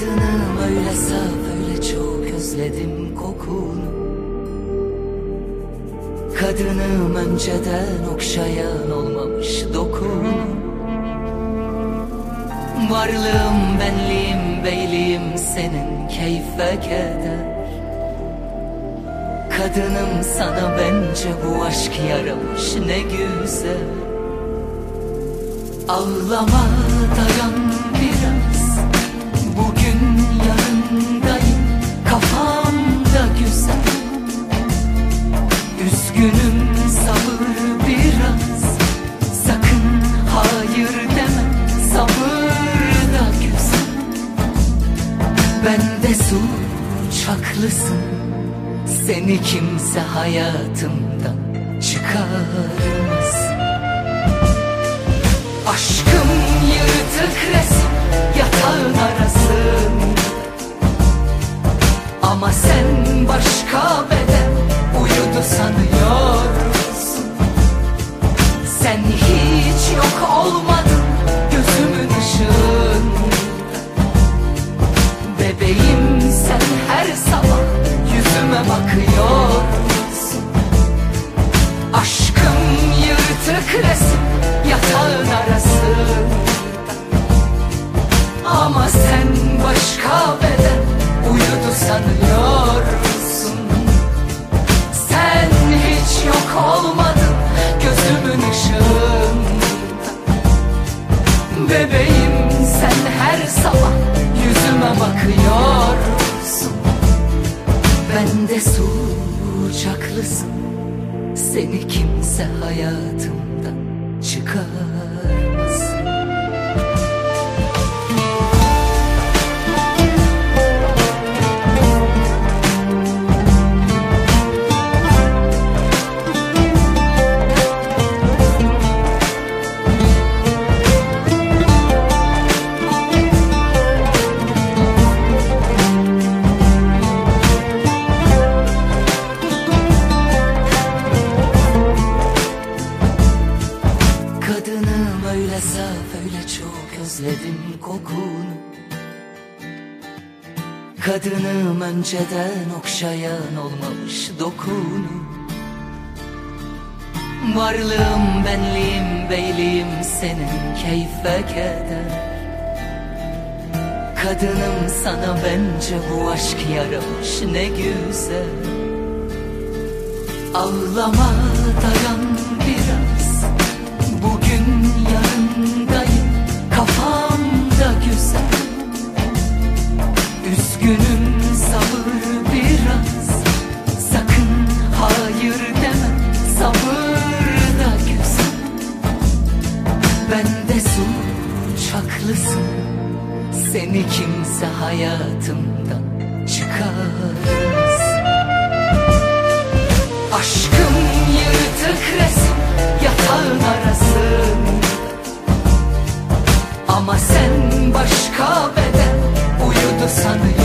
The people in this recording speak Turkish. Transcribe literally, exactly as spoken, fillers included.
Kadınım öyle saf, öyle çok özledim kokunu. Kadınım önceden okşayan olmamış dokunu. Varlığım, benliğim, beyliğim senin keyfe keder. Kadınım sana bence bu aşk yaramış ne güzel. Ağlama, dayan biraz, bugün yanındayım, kafamda güzel. Üzgünüm, sabır biraz, sakın hayır deme, sabır da güzel. Bende suç, haklısın, seni kimse hayatımdan çıkarmaz. Aşkım yırtık resim yatağın arasında, ama sen başka beden uyudu sanıyorsun. Sen hiç yok olmadın gözümün ışığında. Bebeğim sen her sabah yüzüme bakıyorsun. Aşkım yırtık resim yatağın arasında, ama sen başka beden uyudu sanıyorsun. Sen hiç yok olmadın gözümün ışığında. Bebeğim sen her sabah yüzüme bakıyorsun. Bende suç, haklısın, seni kimse hayatımdan çıkarmaz. Kadınım öyle saf, öyle çok özledim kokunu. Kadınım önceden okşayan olmamış dokunu. Varlığım, benliğim, beyliğim senin keyfe keder. Kadınım sana bence bu aşk yaramış ne güzel. Ağlama, dayan biraz, bugün yanındayım, kafamda güzel. Üzgünüm, sabır biraz, sakın hayır deme, sabır da güzel. Bende suç, haklısın, seni kimse hayatımdan çıkarmaz. Aşkım yırtık resim yatağın arasında, ama sen başka beden uyudu sanıyorsun.